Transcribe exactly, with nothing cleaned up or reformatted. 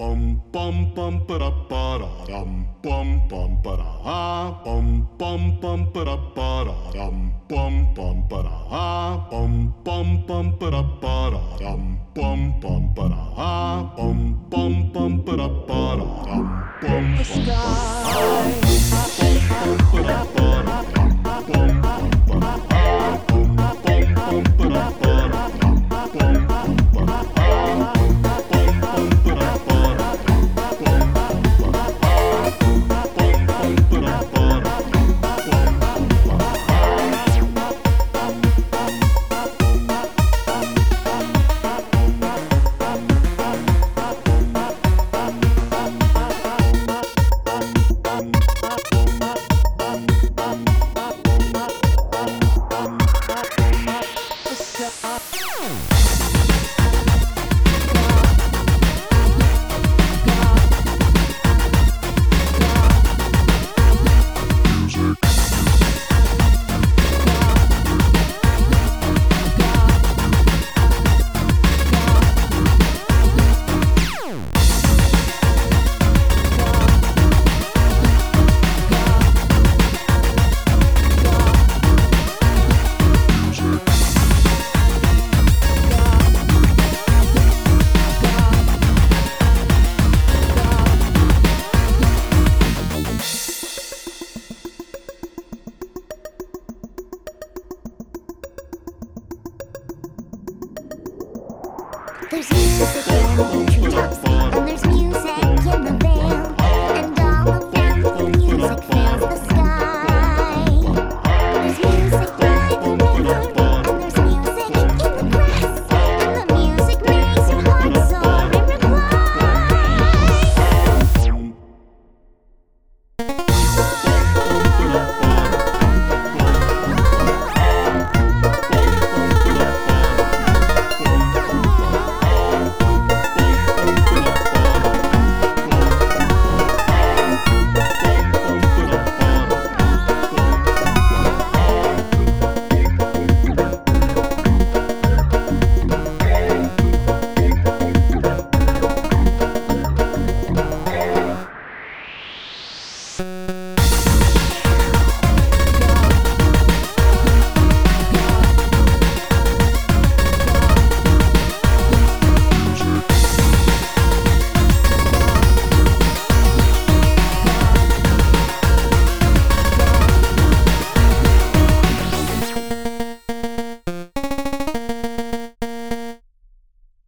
bum bum bum ba da ba da dum bum bum ba da ah bum bum bum ba da ba da dum bum bum ba da ah bum bum bum ba da ba da dum bum bum ba da ah bum bum bum ba da ba da dum bum bum.